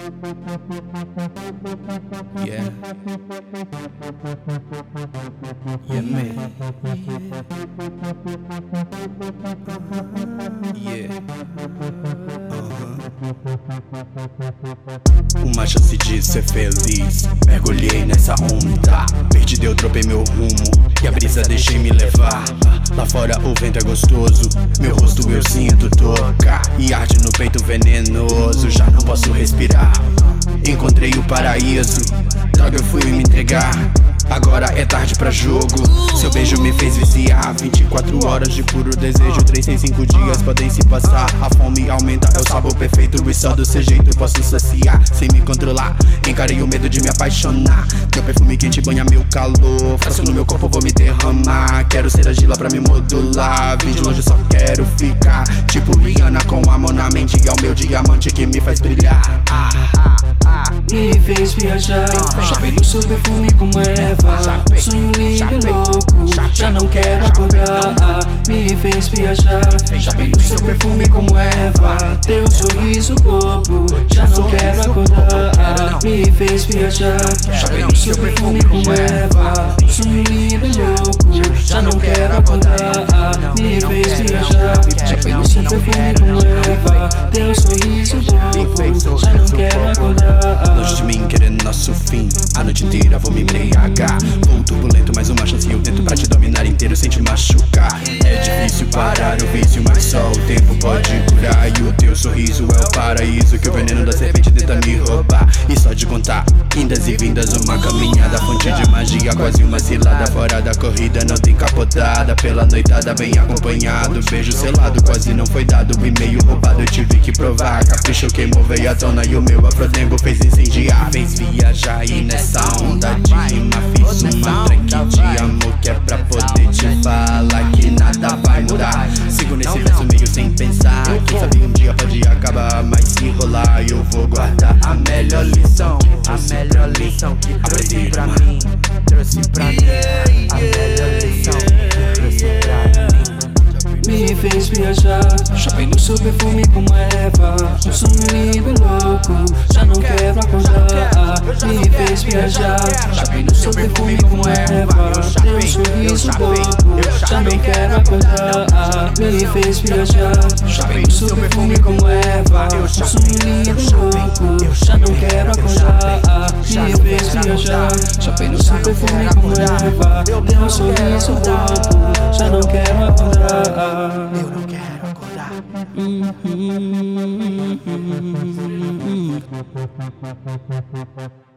Yeah. Yeah, man. Yeah. Uma chance de ser feliz. Mergulhei nessa onda. Perdi, eu tropei meu rumo e a brisa deixei me levar. Lá fora o vento é gostoso, meu rosto eu sinto tocar e arde no peito venenoso, já não posso respirar. Encontrei o paraíso, droga eu fui me entregar. Agora é tarde pra jogo, seu beijo me fez viciar. 24 horas de puro desejo, 3 em 5 dias podem se passar. A fome aumenta, é o sabor perfeito e só do seu jeito posso saciar. Sem me controlar, encarei o medo de me apaixonar. Meu perfume quente banha meu calor, fresco no meu corpo vou me derramar. Quero ser a Gila pra me modular, vim de longe só quero ficar. Tipo Rihanna com a mão na mente, é o meu diamante que me faz brilhar. Me fez viajar, chapei no seu perfume como Eva. Sonho lindo e louco, já não quero acordar. Me fez viajar, chapei no seu perfume como Eva. Teu sorriso bobo, já não quero acordar. Me fez viajar, chapei no seu perfume como Eva. Sonho lindo e louco, já não quero acordar. Me fez viajar, chapei no seu perfume como Eva. Teu sorriso bobo, já não quero acordar. Longe de mim querendo nosso fim, a noite inteira vou me embriagar. Vou turbulento, mas uma chance eu tento pra te dominar inteiro sem te machucar. É difícil parar o vício, mas só o tempo pode curar. E o teu sorriso é o paraíso que o veneno da serpente tenta me roubar. E só de contar, indas e vindas, uma caminhada, fonte de magia, quase uma cilada. Fora da corrida não tem capotada, pela noitada bem acompanhado. Beijo selado, quase não foi dado, e-mail roubado eu tive que provar. Capricho queimou, veio à tona e o meu afrotempo fez incendiar. Fez viajar e nessa onda de rima fiz uma track de amor que é pra poder te falar que nada vai mudar. Sigo nesse verso meio sem pensar, quem sabe um dia pode acabar, mas se rolar eu vou guardar a melhor lição. A melhor lição que trouxe pra mim, trouxe pra mim. A melhor lição que trouxe pra mim. Me fez viajar, chapei no seu perfume como Eva. Um sonho lindo e louco, já não quero acordar. Me fez viajar, chapei no seu perfume como Eva. Teu sorriso bobo, já não quero acordar. Me fez viajar, chapei no seu perfume como Eva. Um sonho lindo e louco, já não quero acordar. Me fez viajar, chapei no seu perfume como Eva. Teu sorriso bobo, já não quero acordar. Eu não quero acordar.